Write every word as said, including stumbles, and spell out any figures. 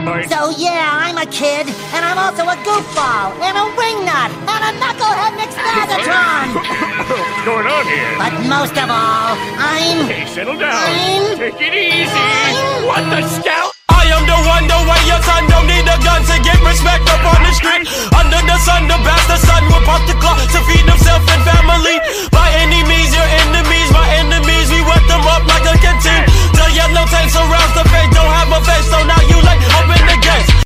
point. So yeah, I'm a kid, and I'm also a goofball, and a wingnut, and a knucklehead McSnagatron! What's going on here? But most of all, I'm... Hey, settle down. I'm... Take it easy. I'm... What the scout? I am the one, the way you